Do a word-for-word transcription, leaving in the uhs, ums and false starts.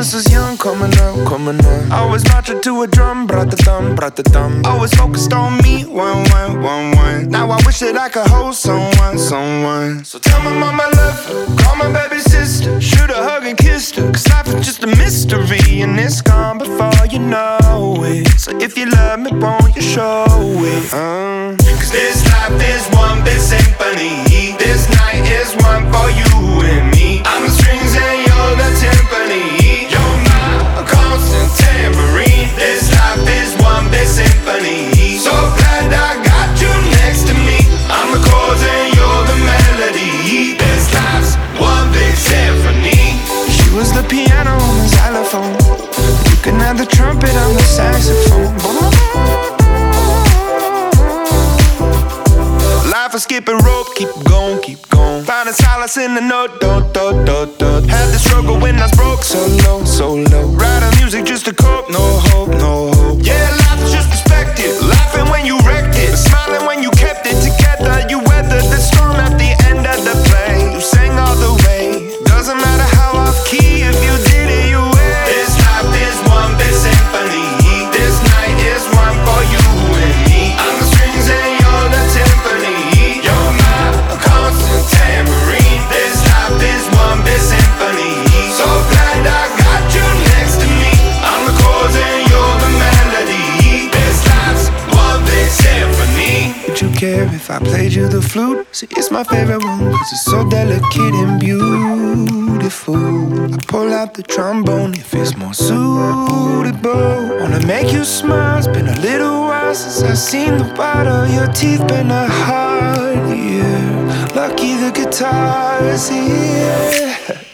was young, coming up, coming up. Always marching to a drum, brat-a-thumb, brat-a-thumb. Always focused on me, one, one, one, one. Now I wish that I could hold someone, someone. So tell my mama I love her, call my baby sister, shoot a hug and kiss her. Cause life is just a mystery and it's gone before you know it. So if you love me, won't you show it? Uh. Cause this life is one big symphony. This night is one for you and me. I'm the strings and you're the timpani. You're my constant tambourine. This life is one big symphony. So glad I got you next to me. I'm the chords and you're the melody. This life's one big symphony. She was the piano on the xylophone. You can have the trumpet on the saxophone. Life is skipping rope, keep going, keep going. Finding solace in the note, dot, dot, dot, dot. Had the struggle when I was broke, so low, so low. Writing music just to cope, no hope, no hope. Yeah, life is just perspective. Laughing when you wrecked it, smiling when you kept it together. You weathered the storm at the end of the play. You sang all the way. Doesn't matter how off key, if you did it, you win. This life is one big symphony. This night is one for you and me. I'm the strings and you're the timpani. You're my constant tambourine. This life is one big symphony. So glad I got you next to me. I'm the chords and you're the melody. This life's one big symphony. Would you care if I played you the flute? See, it's my favorite one, cause it's so delicate and beautiful. I pull out the trombone if it's more suitable. Wanna make you smile, it's been a little while since I've seen the white of your teeth. Been a hard year, lucky the guitar is here.